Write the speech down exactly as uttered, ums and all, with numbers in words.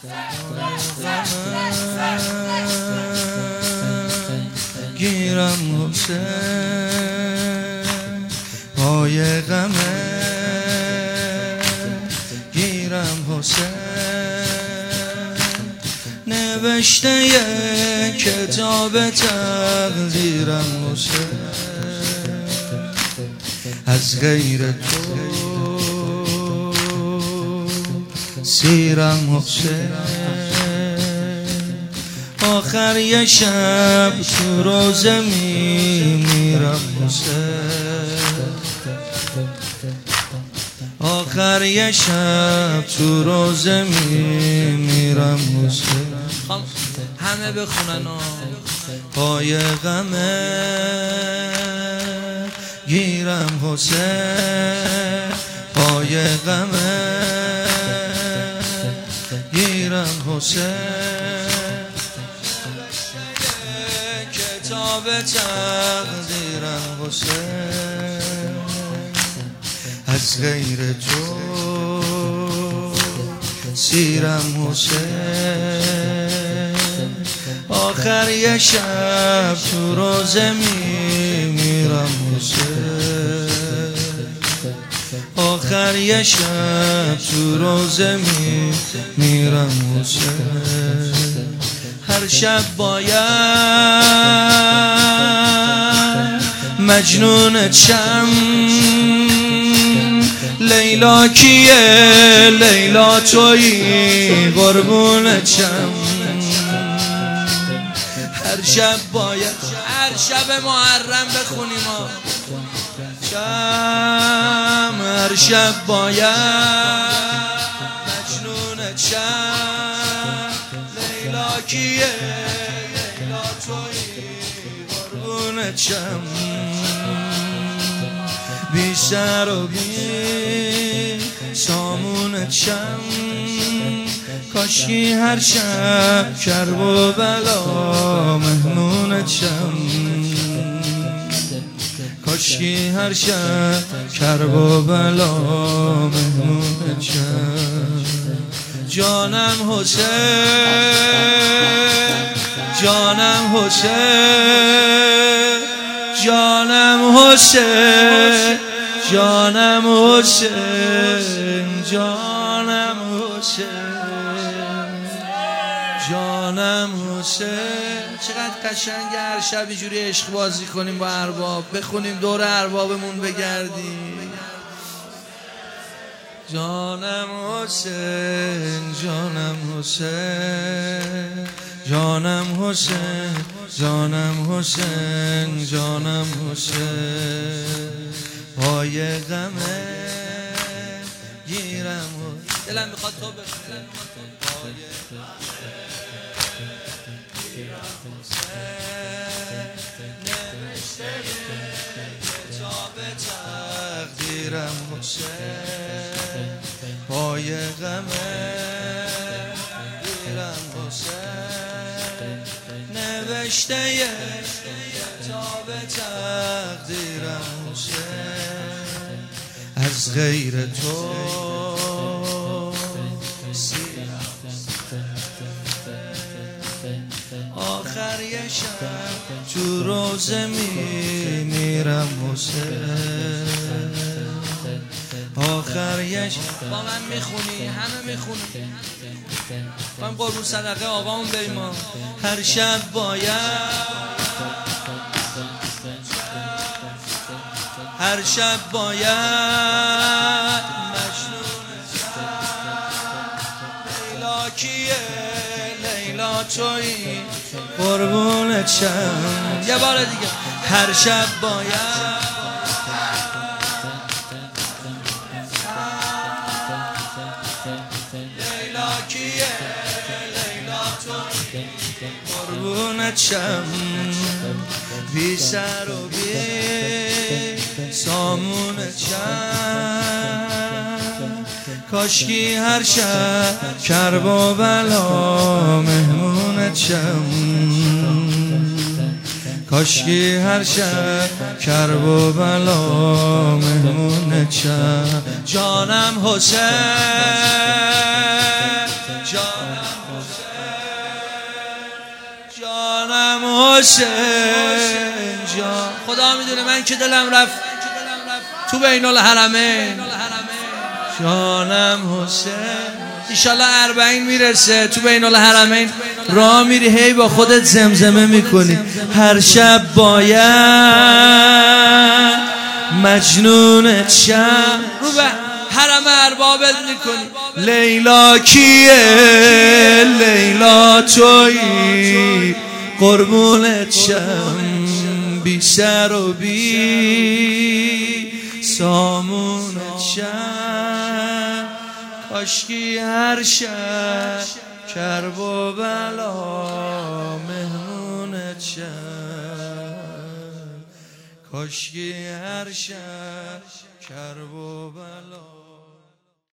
گیرم حسین پای غمه، گیرم حسین نوشته یه کتاب تقدیرم حسین، از غیر تو سیرم حسین. آخر یه شب تو روزه میمیرم حسین، آخر یه شب تو روزه میمیرم حسین. همه بخونن پای غمه، گیرم حسین پای غمه، گیرم حسین کتاب تقدیرم حسین، از غیر تو سیرم حسین. آخر یه شب تو روزه میمیرم حسین، آخر یه شب تو روزه میمیرم حسین. هر شب باید مجنون چم، لیلا کیه لیلا تویی قربون چم. هر شب باید هر شب محرم بخونیم چم، هر شب باید مجنون چم، لیلا کیه لیلا تویی قربون چم. بی سر و بی سامون چم، کاشکی هر شب کرب و بلا مهمون چم، کاشکی هر شب کرب و بلا مهمون چم. جانم حسین جانم حسین جانم حسین جانم حسین جانم حسین جانم حسین. چقدر قشنگه هر شب اینجوری عشق بازی کنیم با ارباب، بخونیم دور اربابمون بگردیم. جانم حسین جانم حسین جانم حسین جانم حسین جانم حسین پای غمه، گیرم دلم میخواد تو بخونی پای غمه، گیرم حسین نوشته کتاب تقدیرم حسین، پای غمه گیرم حسین نوشته کتاب تقدیرم حسین، از غیر تو سیرم. آخر یه شب تو روزه میمیرم حسین، آخر یه شب با من میخونی همه میخونی با هم قربون صدقه آقامون بریم. هر شب باید هر شب باید مجنون لیلا کیه لیلا تویی قربون چم. یه بار دیگه هر شب باید لیلا کیه لیلا تویی قربون چم. بی سر و بی سامون چم، کاشکی هر شب کرب و بلا مهمون چم، کاشکی هر شب کرب و بلا مهمون چم. جانم حسین جانم جانم حسین جان. خدا میدونه من که دلم رفت تو بین الحرمین. جانم حسین ایشالله اربعین میرسه تو بین الحرمین، راه میری هی با خودت زمزمه میکنی هر شب باید مجنونت شم، رو به حرم اربابت میکنی. لیلا کیه لیلا تویی قربونت شم، بی سر و بی سامونت شم. کاشکی هر شب کرب و بلا مهمونت شم، کاشکی هر شب کرب و بلا